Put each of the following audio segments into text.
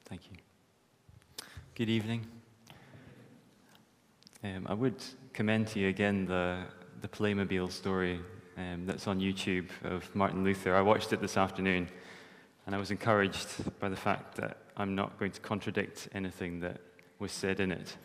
Thank you. Good evening. I would commend to you again the Playmobil story that's on YouTube of Martin Luther. I watched it this afternoon, and I was encouraged by the fact that I'm not going to contradict anything that was said in it.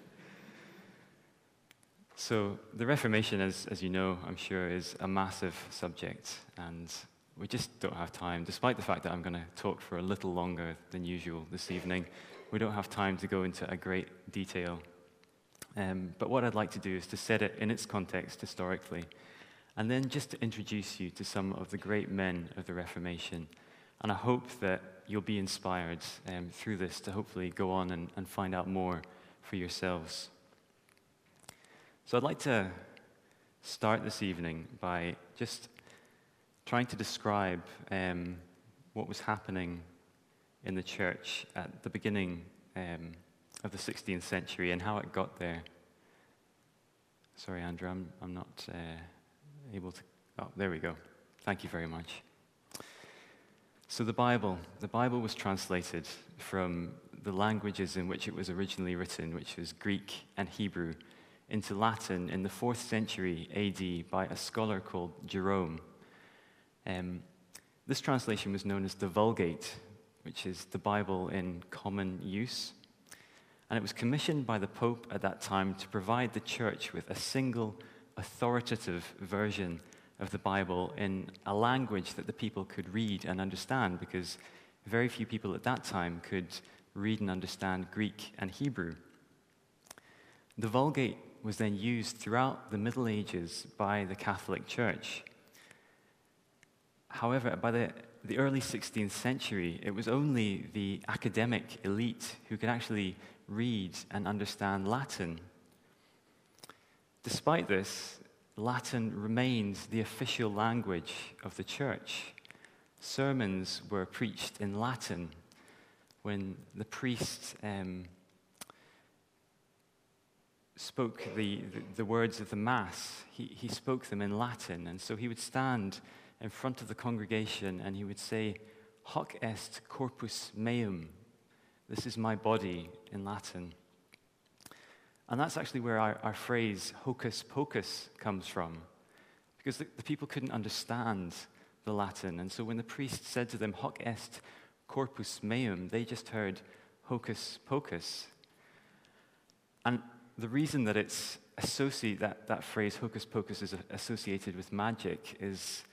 So the Reformation, as you know, I'm sure, is a massive subject, and we just don't have time. Despite the fact that I'm going to talk for a little longer than usual this evening, we don't have time to go into a great detail. But what I'd like to do is to set it in its context historically, and then just to introduce you to some of the great men of the Reformation. And I hope that you'll be inspired through this to hopefully go on and find out more for yourselves. So I'd like to start this evening by just trying to describe what was happening in the church at the beginning of the 16th century and how it got there. Sorry, Andrew, I'm not able to... Oh, there we go. Thank you very much. So the Bible was translated from the languages in which it was originally written, which was Greek and Hebrew, into Latin in the 4th century AD by a scholar called Jerome. This translation was known as the Vulgate, which is the Bible in common use. And it was commissioned by the Pope at that time to provide the church with a single authoritative version of the Bible in a language that the people could read and understand, because very few people at that time could read and understand Greek and Hebrew. The Vulgate was then used throughout the Middle Ages by the Catholic Church. However, by the early 16th century, it was only the academic elite who could actually read and understand Latin. Despite this, Latin remains the official language of the church. Sermons were preached in Latin. When the priest spoke the words of the Mass, he spoke them in Latin, and so he would stand in front of the congregation and he would say, "Hoc est corpus meum," this is my body, in Latin. And that's actually where our phrase hocus pocus comes from, because the people couldn't understand the Latin, and so when the priest said to them, "Hoc est corpus meum," they just heard hocus pocus. And the reason that it's that phrase hocus pocus is associated with magic is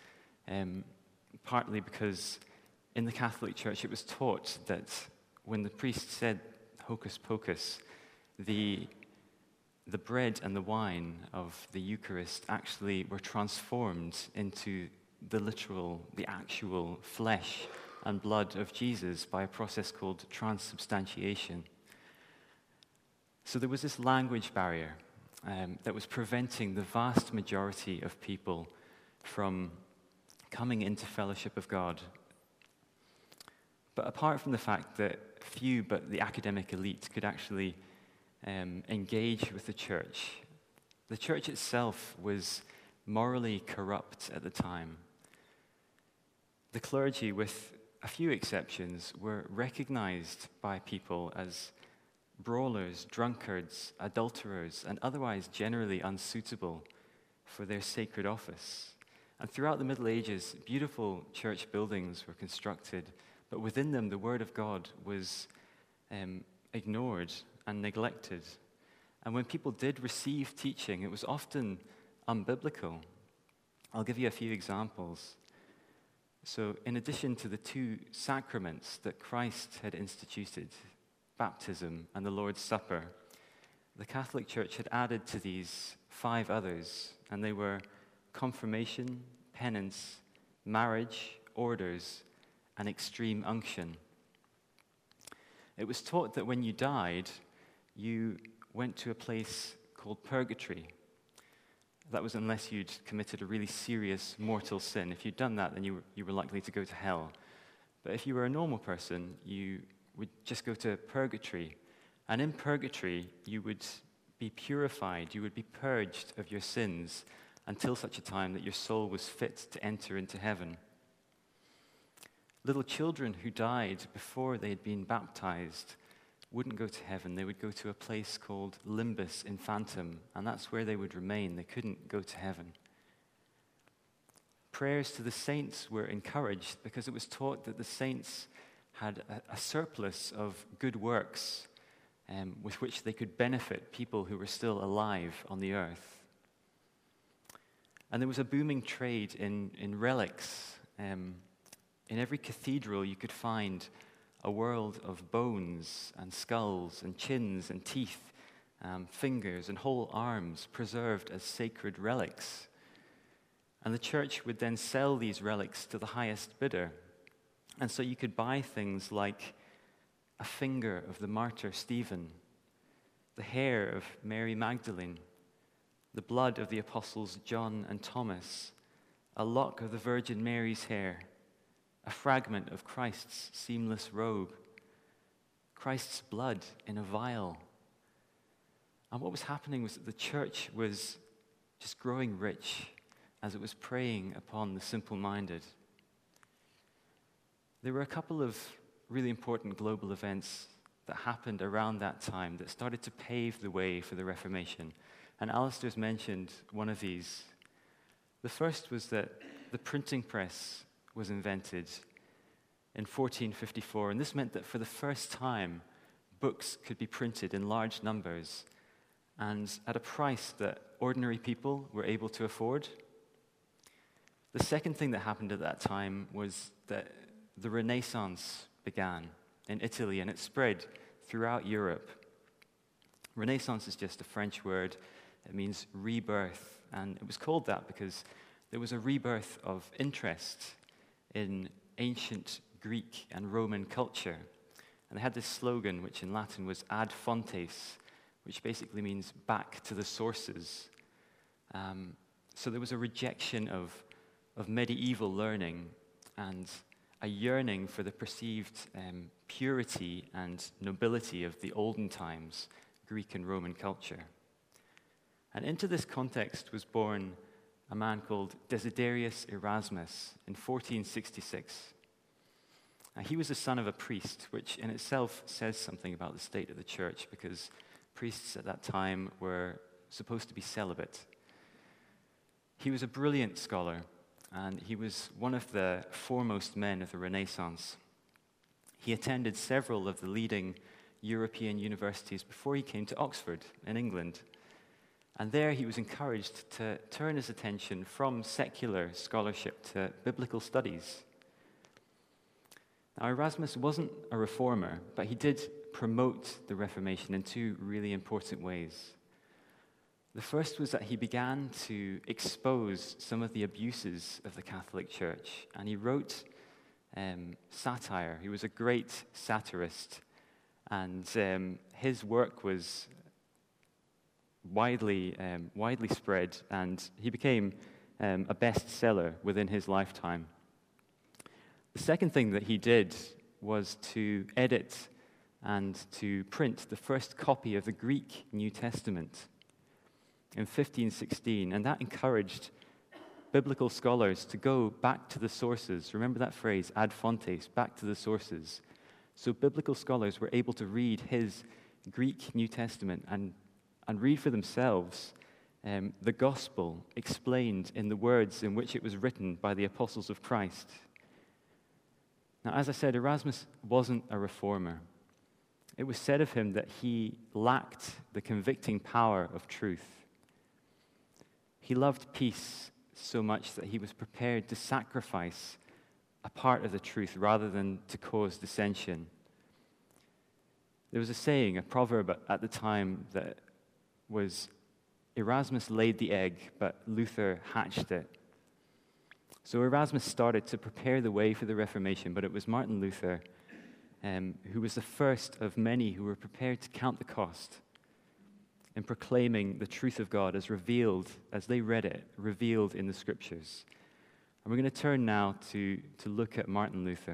partly because in the Catholic Church it was taught that when the priest said hocus pocus, the bread and the wine of the Eucharist actually were transformed into the actual flesh and blood of Jesus by a process called transubstantiation. So there was this language barrier that was preventing the vast majority of people from coming into fellowship of God. But apart from the fact that few but the academic elite could actually engage with the church itself was morally corrupt at the time. The clergy, with a few exceptions, were recognized by people as brawlers, drunkards, adulterers, and otherwise generally unsuitable for their sacred office. And throughout the Middle Ages, beautiful church buildings were constructed, but within them the Word of God was ignored and neglected. And when people did receive teaching, it was often unbiblical. I'll give you a few examples. So in addition to the 2 sacraments that Christ had instituted, baptism and the Lord's Supper, the Catholic Church had added to these 5 others, and they were confirmation, penance, marriage, orders, and extreme unction. It was taught that when you died, you went to a place called purgatory. That was unless you'd committed a really serious mortal sin. If you'd done that, then you were likely to go to hell. But if you were a normal person, you would just go to purgatory. And in purgatory, you would be purified, you would be purged of your sins until such a time that your soul was fit to enter into heaven. Little children who died before they had been baptized wouldn't go to heaven. They would go to a place called Limbus Infantum, and that's where they would remain. They couldn't go to heaven. Prayers to the saints were encouraged because it was taught that the saints had a surplus of good works with which they could benefit people who were still alive on the earth. And there was a booming trade in relics. In every cathedral you could find a world of bones and skulls and chins and teeth, fingers and whole arms preserved as sacred relics. And the church would then sell these relics to the highest bidder. And so you could buy things like a finger of the martyr Stephen, the hair of Mary Magdalene, the blood of the apostles John and Thomas, a lock of the Virgin Mary's hair, a fragment of Christ's seamless robe, Christ's blood in a vial. And what was happening was that the church was just growing rich as it was preying upon the simple-minded. There were a couple of really important global events that happened around that time that started to pave the way for the Reformation. And Alistair's mentioned one of these. The first was that the printing press was invented in 1454, and this meant that for the first time, books could be printed in large numbers and at a price that ordinary people were able to afford. The second thing that happened at that time was that the Renaissance began in Italy, and it spread throughout Europe. Renaissance is just a French word. It means rebirth, and it was called that because there was a rebirth of interest in ancient Greek and Roman culture. And they had this slogan, which in Latin was ad fontes, which basically means back to the sources. So there was a rejection of medieval learning and a yearning for the perceived purity and nobility of the olden times, Greek and Roman culture. And into this context was born a man called Desiderius Erasmus in 1466. He was the son of a priest, which in itself says something about the state of the church, because priests at that time were supposed to be celibate. He was a brilliant scholar, and he was one of the foremost men of the Renaissance. He attended several of the leading European universities before he came to Oxford in England. And there he was encouraged to turn his attention from secular scholarship to biblical studies. Now, Erasmus wasn't a reformer, but he did promote the Reformation in two really important ways. The first was that he began to expose some of the abuses of the Catholic Church, and he wrote satire. He was a great satirist, and his work was widely spread, and he became a bestseller within his lifetime. The second thing that he did was to edit and to print the first copy of the Greek New Testament in 1516, and that encouraged biblical scholars to go back to the sources. Remember that phrase, ad fontes, back to the sources. So biblical scholars were able to read his Greek New Testament and read for themselves the gospel explained in the words in which it was written by the apostles of Christ. Now, as I said, Erasmus wasn't a reformer. It was said of him that he lacked the convicting power of truth. He loved peace so much that he was prepared to sacrifice a part of the truth rather than to cause dissension. There was a saying, a proverb at the time that was, Erasmus laid the egg, but Luther hatched it. So Erasmus started to prepare the way for the Reformation, but it was Martin Luther who was the first of many who were prepared to count the cost in proclaiming the truth of God as revealed, as they read it, revealed in the Scriptures. And we're going to turn now to look at Martin Luther.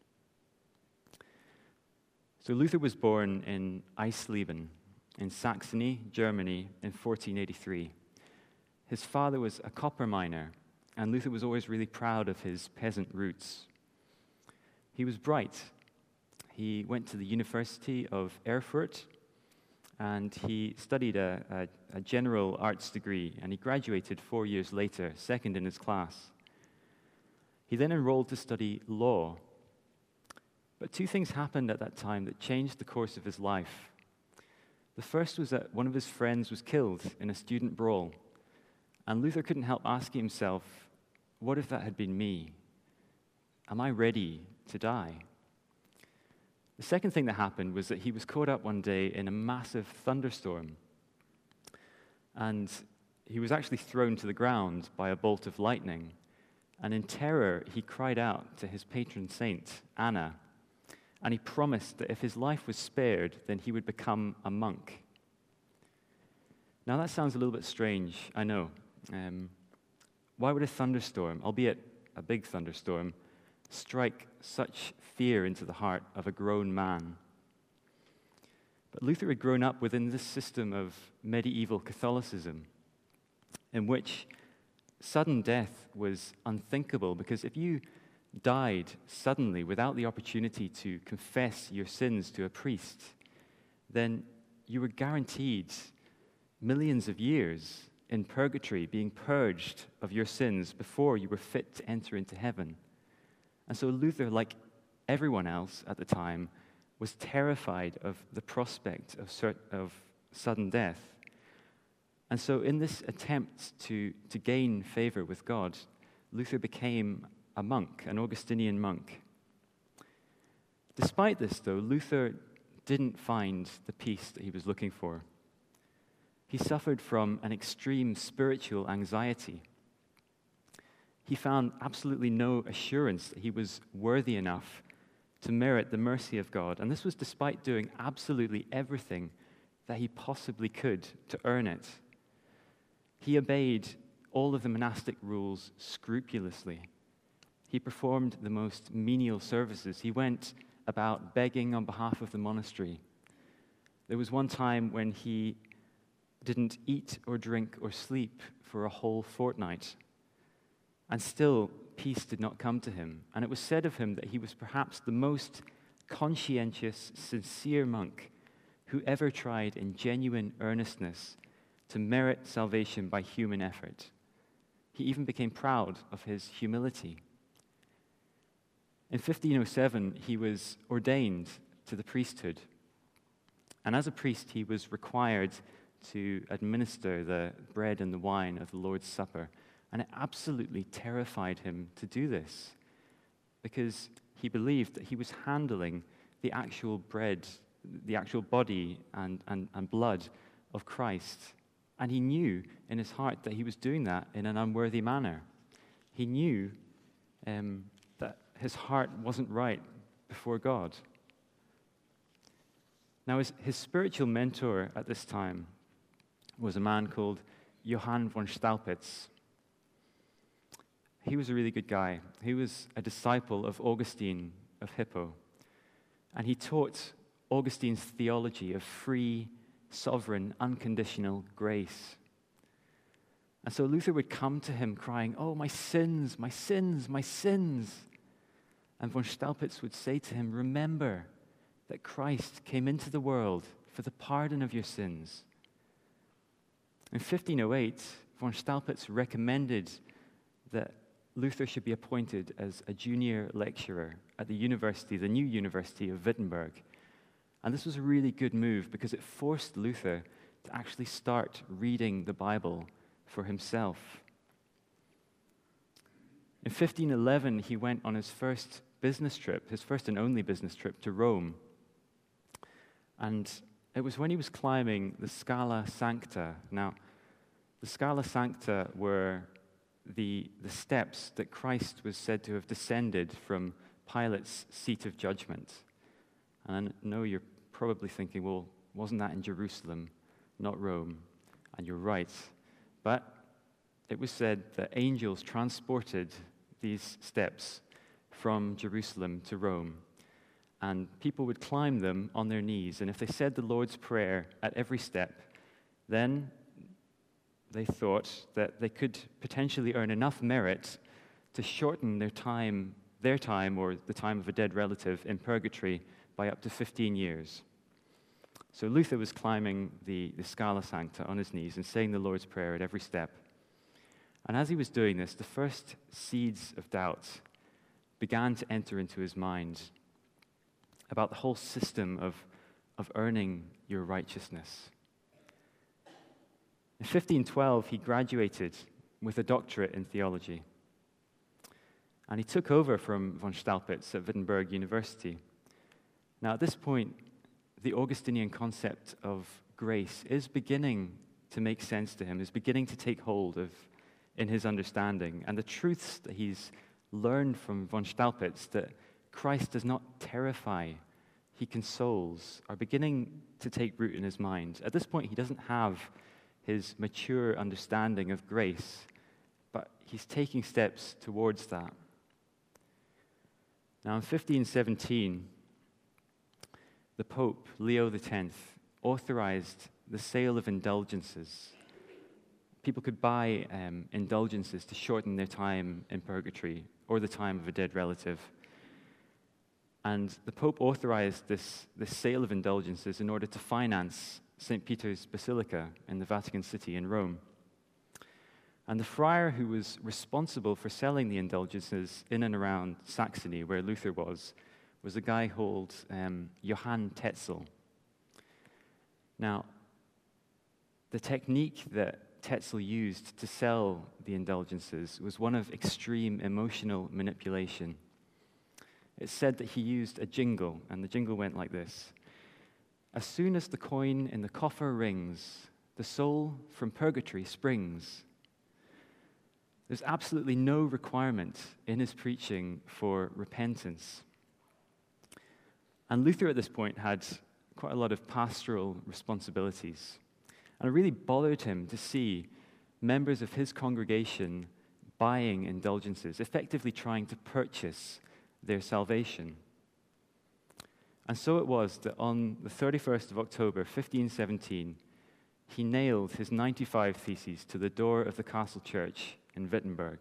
So Luther was born in Eisleben, in Saxony, Germany, in 1483. His father was a copper miner, and Luther was always really proud of his peasant roots. He was bright. he went to the University of Erfurt, and he studied a general arts degree, and he graduated 4 years later, second in his class. He then enrolled to study law. But two things happened at that time that changed the course of his life. The first was that one of his friends was killed in a student brawl, and Luther couldn't help asking himself, what if that had been me? Am I ready to die? The second thing that happened was that he was caught up one day in a massive thunderstorm, and he was actually thrown to the ground by a bolt of lightning. And in terror, he cried out to his patron saint, Anna, and he promised that if his life was spared, then he would become a monk. Now that sounds a little bit strange, I know. Why would a thunderstorm, albeit a big thunderstorm, strike such fear into the heart of a grown man? But Luther had grown up within this system of medieval Catholicism, in which sudden death was unthinkable, because if you died suddenly without the opportunity to confess your sins to a priest, then you were guaranteed millions of years in purgatory, being purged of your sins before you were fit to enter into heaven. And so Luther, like everyone else at the time, was terrified of the prospect of sudden death. And so in this attempt to gain favor with God, Luther became a monk, an Augustinian monk. Despite this, though, Luther didn't find the peace that he was looking for. He suffered from an extreme spiritual anxiety. He found absolutely no assurance that he was worthy enough to merit the mercy of God, and this was despite doing absolutely everything that he possibly could to earn it. He obeyed all of the monastic rules scrupulously. He performed the most menial services. He went about begging on behalf of the monastery. There was one time when he didn't eat or drink or sleep for a whole fortnight, and still peace did not come to him. And it was said of him that he was perhaps the most conscientious, sincere monk who ever tried in genuine earnestness to merit salvation by human effort. He even became proud of his humility. In 1507, he was ordained to the priesthood. And as a priest, he was required to administer the bread and the wine of the Lord's Supper. And it absolutely terrified him to do this, because he believed that he was handling the actual bread, the actual body and blood of Christ. And he knew in his heart that he was doing that in an unworthy manner. He knew that his heart wasn't right before God. Now, his spiritual mentor at this time was a man called Johann von Staupitz. He was a really good guy. He was a disciple of Augustine of Hippo, and he taught Augustine's theology of free, sovereign, unconditional grace. And so Luther would come to him crying, "Oh, my sins, my sins, my sins." And von Staupitz would say to him, "Remember that Christ came into the world for the pardon of your sins." In 1508, von Staupitz recommended that Luther should be appointed as a junior lecturer at the university, the new University of Wittenberg. And this was a really good move because it forced Luther to actually start reading the Bible for himself. In 1511, he went on his first business trip, his first and only business trip to Rome. And it was when he was climbing the Scala Sancta. Now, the Scala Sancta were the steps that Christ was said to have descended from Pilate's seat of judgment. And I know you're probably thinking, well, wasn't that in Jerusalem, not Rome? And you're right. But it was said that angels transported these steps from Jerusalem to Rome. And people would climb them on their knees. And if they said the Lord's Prayer at every step, then they thought that they could potentially earn enough merit to shorten their time or the time of a dead relative in purgatory by up to 15 years. So Luther was climbing the Scala Sancta on his knees and saying the Lord's Prayer at every step. And as he was doing this, the first seeds of doubt began to enter into his mind about the whole system of earning your righteousness. In 1512, he graduated with a doctorate in theology. And he took over from von Staupitz at Wittenberg University. Now, at this point, the Augustinian concept of grace is beginning to make sense to him, is beginning to take hold in his understanding. And the truths that he's learned from von Staupitz, that Christ does not terrify, he consoles, are beginning to take root in his mind. At this point, he doesn't have his mature understanding of grace, but he's taking steps towards that. Now, in 1517, the Pope, Leo X, authorized the sale of indulgences. People could buy indulgences to shorten their time in purgatory or the time of a dead relative. And the Pope authorized this sale of indulgences in order to finance St. Peter's Basilica in the Vatican City in Rome. And the friar who was responsible for selling the indulgences in and around Saxony, where Luther was a guy called Johann Tetzel. Now, the technique that Tetzel used to sell the indulgences was one of extreme emotional manipulation. It's said that he used a jingle, and the jingle went like this: "As soon as the coin in the coffer rings, the soul from purgatory springs." There's absolutely no requirement in his preaching for repentance. And Luther at this point had quite a lot of pastoral responsibilities. And it really bothered him to see members of his congregation buying indulgences, effectively trying to purchase their salvation. And so it was that on the 31st of October, 1517, he nailed his 95 theses to the door of the castle church in Wittenberg.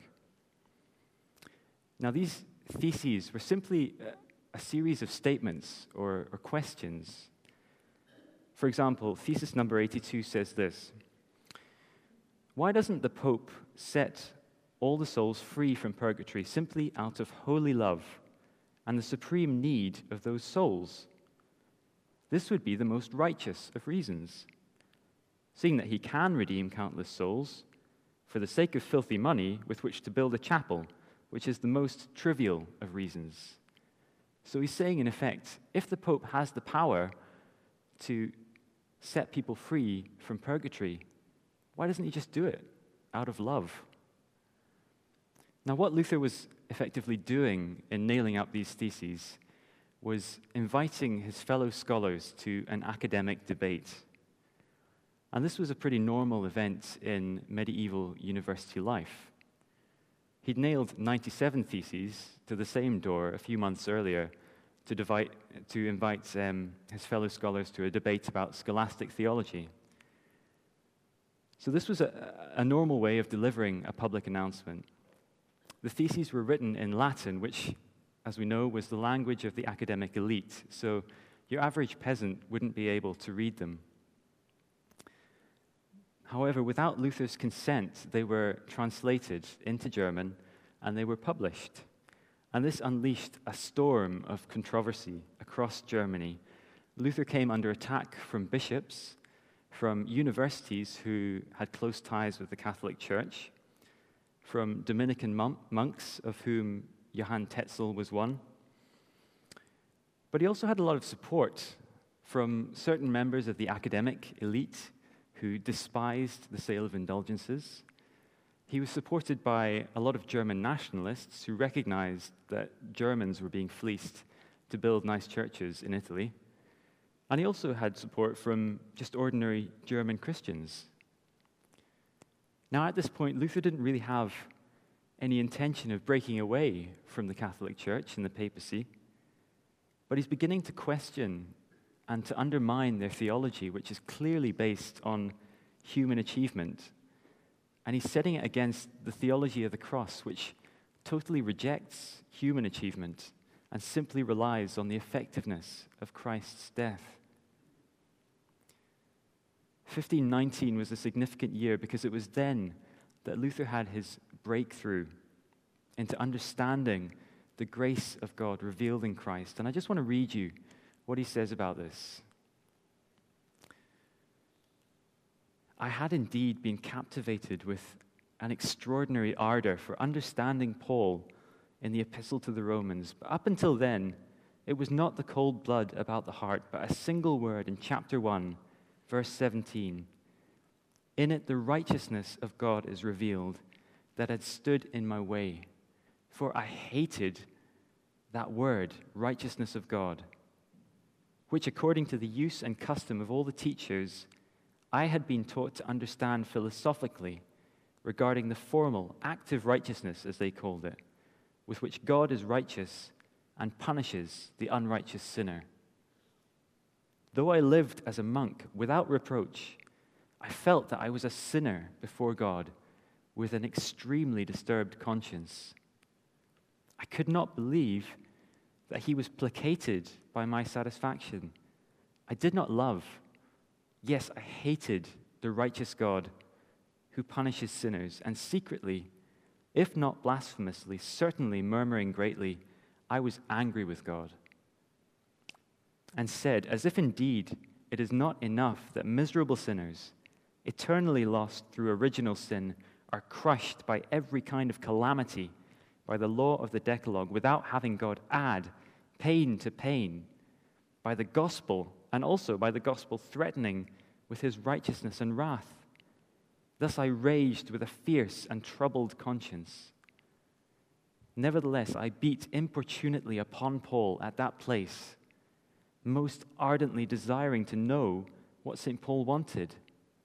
Now, these theses were simply a series of statements or questions. For example, thesis number 82 says this: "Why doesn't the Pope set all the souls free from purgatory simply out of holy love and the supreme need of those souls? This would be the most righteous of reasons. Seeing that he can redeem countless souls for the sake of filthy money with which to build a chapel, which is the most trivial of reasons." So he's saying, in effect, if the Pope has the power to set people free from purgatory, why doesn't he just do it out of love? Now, what Luther was effectively doing in nailing up these theses was inviting his fellow scholars to an academic debate. And this was a pretty normal event in medieval university life. He'd nailed 97 theses to the same door a few months earlier to invite his fellow scholars to a debate about scholastic theology. So this was a normal way of delivering a public announcement. The theses were written in Latin, which, as we know, was the language of the academic elite, so your average peasant wouldn't be able to read them. However, without Luther's consent, they were translated into German and they were published. And this unleashed a storm of controversy across Germany. Luther came under attack from bishops, from universities who had close ties with the Catholic Church, from Dominican monks, of whom Johann Tetzel was one. But he also had a lot of support from certain members of the academic elite who despised the sale of indulgences. He was supported by a lot of German nationalists who recognized that Germans were being fleeced to build nice churches in Italy. And he also had support from just ordinary German Christians. Now, at this point, Luther didn't really have any intention of breaking away from the Catholic Church and the papacy, but he's beginning to question and to undermine their theology, which is clearly based on human achievement. And he's setting it against the theology of the cross, which totally rejects human achievement and simply relies on the effectiveness of Christ's death. 1519 was a significant year because it was then that Luther had his breakthrough into understanding the grace of God revealed in Christ. And I just want to read you what he says about this. I had indeed been captivated with an extraordinary ardor for understanding Paul in the Epistle to the Romans. But up until then, it was not the cold blood about the heart, but a single word in chapter 1, verse 17. In it the righteousness of God is revealed, that had stood in my way. For I hated that word, righteousness of God, which according to the use and custom of all the teachers, I had been taught to understand philosophically regarding the formal, active righteousness, as they called it, with which God is righteous and punishes the unrighteous sinner. Though I lived as a monk without reproach, I felt that I was a sinner before God with an extremely disturbed conscience. I could not believe that he was placated by my satisfaction. I did not love, yes, I hated the righteous God who punishes sinners, and secretly, if not blasphemously, certainly murmuring greatly, I was angry with God, and said, as if indeed it is not enough that miserable sinners, eternally lost through original sin, are crushed by every kind of calamity by the law of the Decalogue without having God add pain to pain, by the gospel, and also by the gospel threatening with his righteousness and wrath. Thus I raged with a fierce and troubled conscience. Nevertheless, I beat importunately upon Paul at that place, most ardently desiring to know what St. Paul wanted.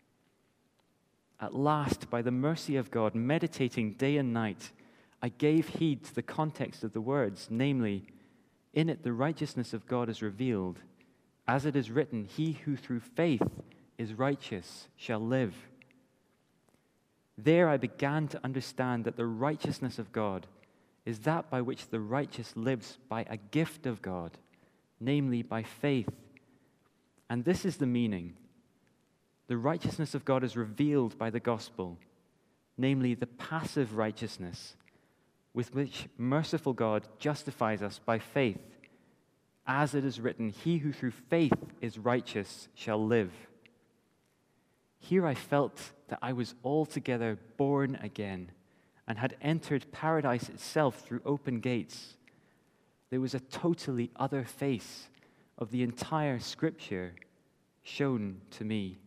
At last, by the mercy of God, meditating day and night, I gave heed to the context of the words, namely, in it the righteousness of God is revealed. As it is written, he who through faith is righteous shall live. There I began to understand that the righteousness of God is that by which the righteous lives by a gift of God, namely by faith. And this is the meaning. The righteousness of God is revealed by the gospel, namely the passive righteousness with which merciful God justifies us by faith. As it is written, he who through faith is righteous shall live. Here I felt that I was altogether born again and had entered paradise itself through open gates. There was a totally other face of the entire Scripture shown to me.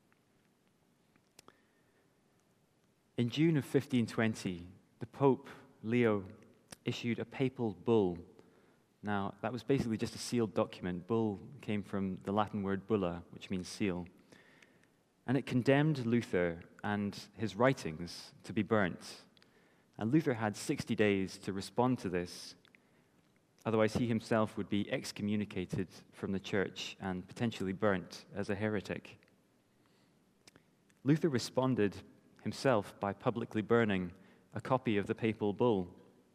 In June of 1520, the Pope, Leo, issued a papal bull. Now, that was basically just a sealed document. Bull came from the Latin word bulla, which means seal. And it condemned Luther and his writings to be burnt. And Luther had 60 days to respond to this. Otherwise, he himself would be excommunicated from the church and potentially burnt as a heretic. Luther responded himself by publicly burning a copy of the papal bull.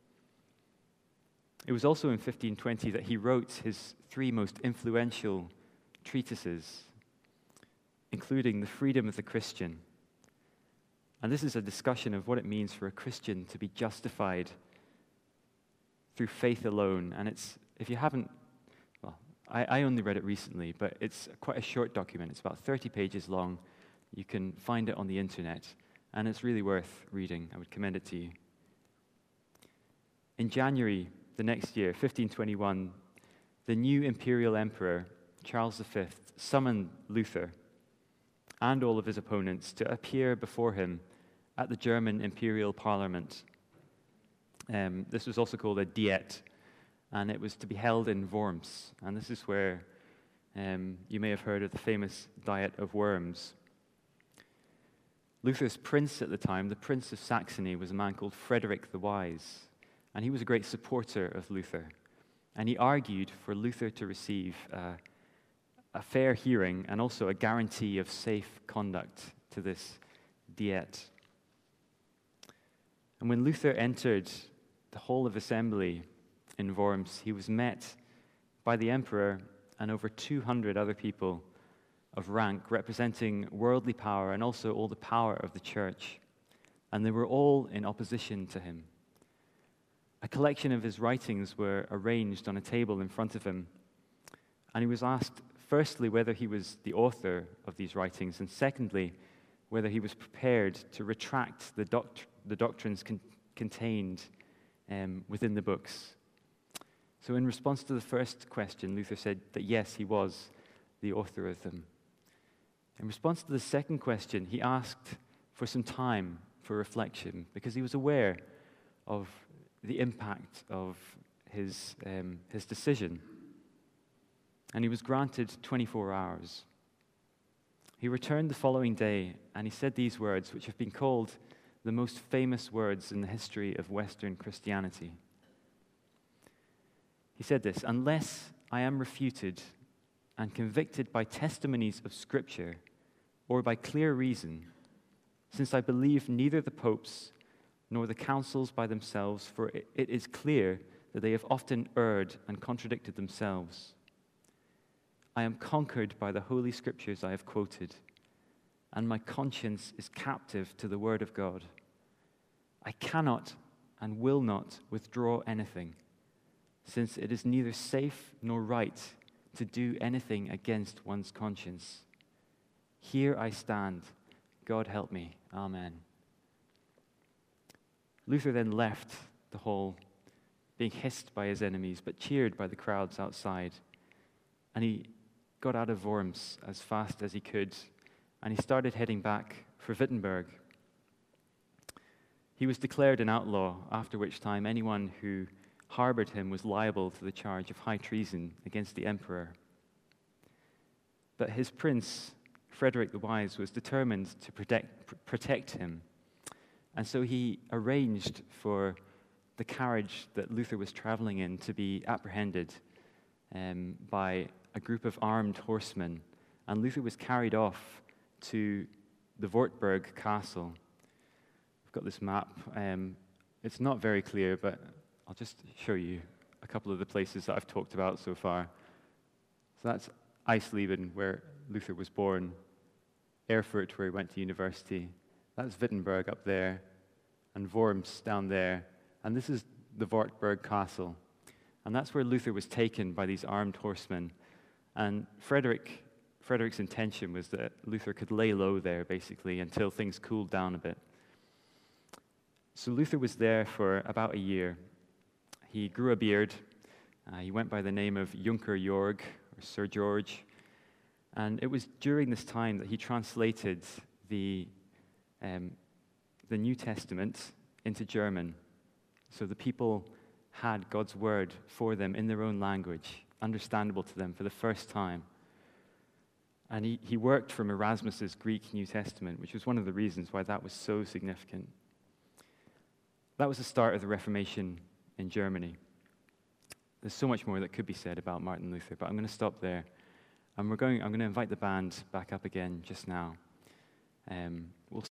It was also in 1520 that he wrote his 3 most influential treatises, including The Freedom of the Christian. And this is a discussion of what it means for a Christian to be justified through faith alone. And it's, if you haven't, well, I only read it recently, but it's quite a short document. It's about 30 pages long. You can find it on the internet, and it's really worth reading. I would commend it to you. In January the next year, 1521, the new imperial emperor, Charles V, summoned Luther and all of his opponents to appear before him at the German imperial parliament. This was also called a Diet, and it was to be held in Worms. And this is where you may have heard of the famous Diet of Worms. Luther's prince at the time, the Prince of Saxony, was a man called Frederick the Wise, and he was a great supporter of Luther. And he argued for Luther to receive a fair hearing and also a guarantee of safe conduct to this Diet. And when Luther entered the Hall of Assembly in Worms, he was met by the emperor and over 200 other people of rank representing worldly power and also all the power of the church. And they were all in opposition to him. A collection of his writings were arranged on a table in front of him. And he was asked, firstly, whether he was the author of these writings, and secondly, whether he was prepared to retract the doctrines contained within the books. So in response to the first question, Luther said that yes, he was the author of them. In response to the second question, he asked for some time for reflection because he was aware of the impact of his decision. And he was granted 24 hours. He returned the following day, and he said these words, which have been called the most famous words in the history of Western Christianity. He said this: "Unless I am refuted and convicted by testimonies of Scripture or by clear reason, since I believe neither the popes nor the councils by themselves, for it is clear that they have often erred and contradicted themselves. I am conquered by the holy Scriptures I have quoted, and my conscience is captive to the word of God. I cannot and will not withdraw anything, since it is neither safe nor right to do anything against one's conscience. Here I stand. God help me. Amen." Luther then left the hall, being hissed by his enemies, but cheered by the crowds outside. And he got out of Worms as fast as he could, and he started heading back for Wittenberg. He was declared an outlaw, after which time anyone who harbored him was liable to the charge of high treason against the emperor. But his prince, Frederick the Wise, was determined to protect him. And so he arranged for the carriage that Luther was traveling in to be apprehended by a group of armed horsemen. And Luther was carried off to the Wartburg Castle. I've got this map. It's not very clear, but I'll just show you a couple of the places that I've talked about so far. So that's Eisleben, where Luther was born. Erfurt, where he went to university. That's Wittenberg up there, and Worms down there. And this is the Wartburg Castle. And that's where Luther was taken by these armed horsemen. And Frederick's intention was that Luther could lay low there, basically, until things cooled down a bit. So Luther was there for about a year. He grew a beard. He went by the name of Junker Jorg, or Sir George. And it was during this time that he translated the New Testament into German. So the people had God's word for them in their own language, understandable to them for the first time. And he worked from Erasmus's Greek New Testament, which was one of the reasons why that was so significant. That was the start of the Reformation in Germany. There's so much more that could be said about Martin Luther, but I'm going to stop there. And I'm going to invite the band back up again just now. We'll